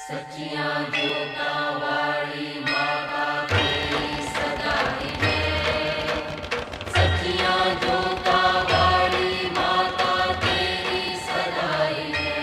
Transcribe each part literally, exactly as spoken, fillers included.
सचिया जोता वाली माता तेरी सदाई है। सचिया जोता वाली माता तेरी सदाई है।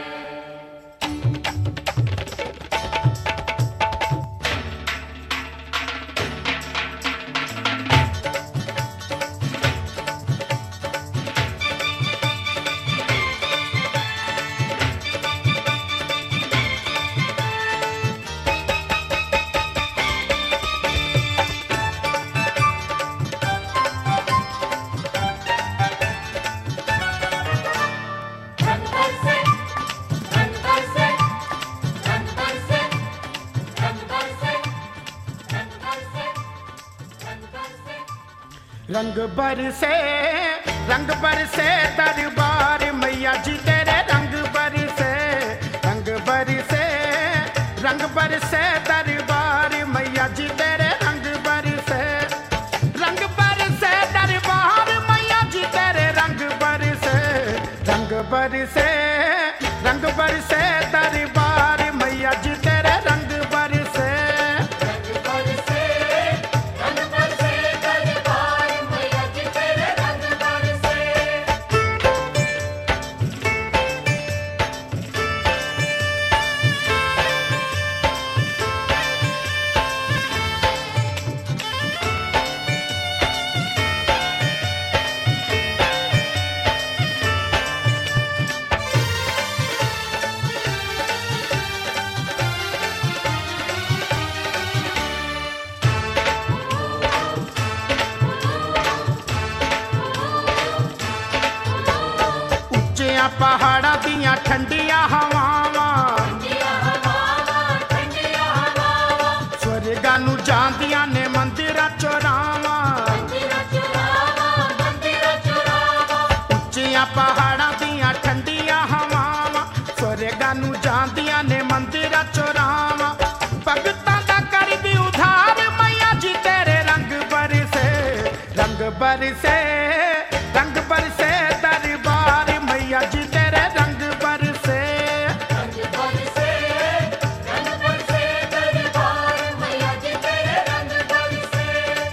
रंग बरसे रंग बरसे दरबार मैया जी तेरे रंग बरसे रंग बरसे रंग बरसे दरबार मैया जी तेरे रंग बरसे रंग बरसे दरबार मैया जी तेरे रंग बरसे रंग बरसे रंग बरसे दरबार मैया जी तेरे रंग बरसे पहाड़ा दियां ठंडिया हवावां स्वर्गा नू जांदियां ने मंदिरां चोरावां उच्चियां पहाड़ा दियां ठंडिया हवावां स्वर्गा नू जांदियां ने मंदिरां चोरावां भगतां दा करदी उधार मैया जी तेरे रंग बरसे रंग बरसे रंग बरसे दरबार मैया जी तेरे रंग बरसे रंग बरसे रंग बरसे दरबार मैया जी तेरे रंग बरसे।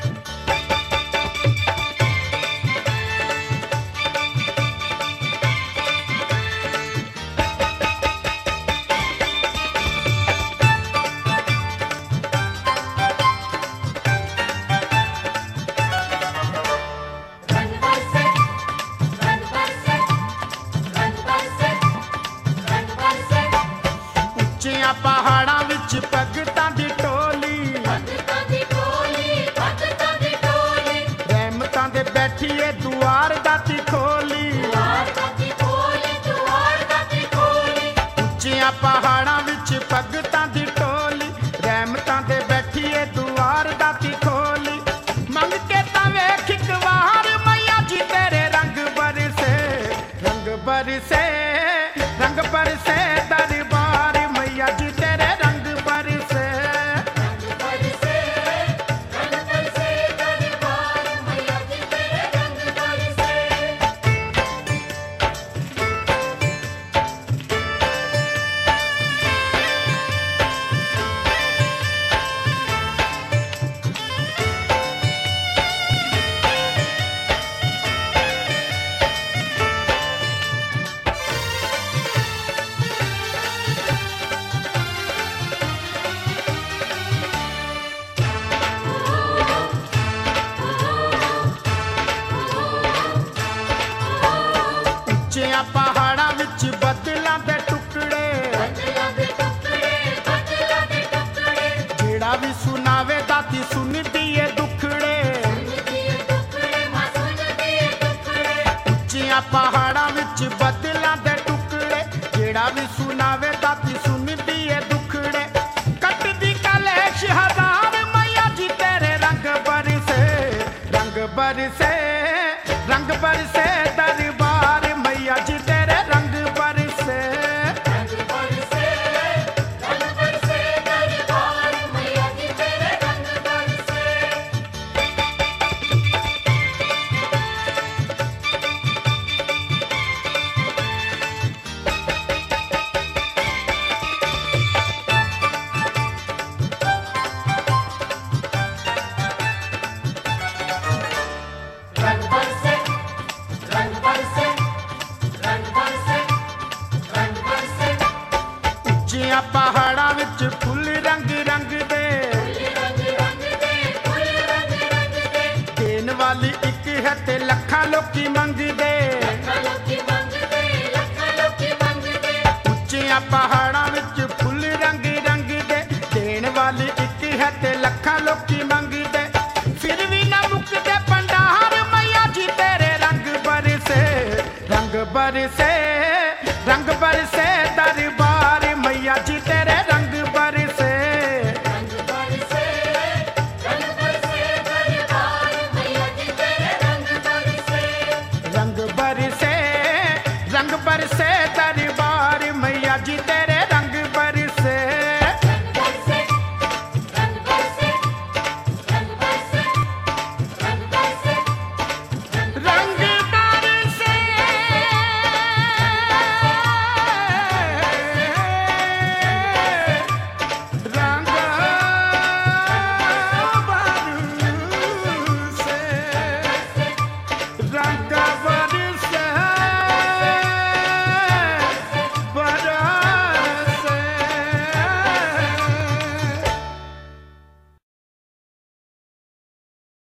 पहाड़ां विच भगतां दी टोली भगतां दी टोली भगतां दी टोली रहमतां दे बैठिए दुआर दाती खोली दुआर दाती खोली दुआर दाती खोली उच्चियां पहाड़ां विच भगतां दी टोली रहमतां दे बैठिए दुआर दाती खोली मंग के तां वेख इक वार मैया जी तेरे रंग बरसे रंग बरसे रंग बरसे दरबार मैया जी तेरे रंग बरसे रंग बरसे रंग बरसे दरबार मैया जी तेरे रंग बरसे। पहाड़ा विच बदलां दे टुकड़े बदलां दे टुकड़े बदलां दे टुकड़े जेड़ा भी सुनावे दाती सुनदी ए दुखड़े सुनदी ए दुखड़े मां सुनदी ए दुखड़े उच्चियां पहाड़ा विच बदलां दे टुकड़े जेड़ा भी सुनावे दाती सुनदी ए दुखड़े कटदी कलेश हजार मैया जी तेरे रंग बरसे रंग बरसे रंग बरसे दरबार मैया जी तेरे रंग बरसे रंग बरसे रंग बरसे दरबार मैया जी तेरे रंग बरसे। ਲੱਖਾਂ ਲੋਕੀ ਮੰਗਦੇ ਲੱਖਾਂ ਲੋਕੀ ਮੰਗਦੇ ਲੱਖਾਂ ਲੋਕੀ ਮੰਗਦੇ ਉੱਚੀਆਂ ਪਹਾੜਾਂ ਵਿੱਚ ਫੁੱਲ ਰੰਗ ਰੰਗ ਦੇ ਦੇਣ ਵਾਲੀ ਇੱਕ ਹੈ ਤੇ ਲੱਖਾਂ ਲੋਕੀ ਮੰਗਦੇ ਫਿਰ ਵੀ ਨਾ ਮੁੱਕਦੇ ਭੰਡਾਰ ਮਈਆ ਜੀ ਤੇਰੇ ਰੰਗ ਬਰਸੇ ਰੰਗ ਬਰਸੇ ਰੰਗ ਬਰਸੇ ਦਰਬਾਰ ਮਈਆ ਜੀ ਤੇਰੇ ਰੰਗ ਬਰਸੇ ਰੰਗ ਬਰਸੇ ਰੰਗ ਬਰਸੇ ਦਰਬਾਰ ਮਈਆ ਜੀ ਤੇਰੇ ਰੰਗ ਬਰਸੇ रंग बरसे रंग बरसे दर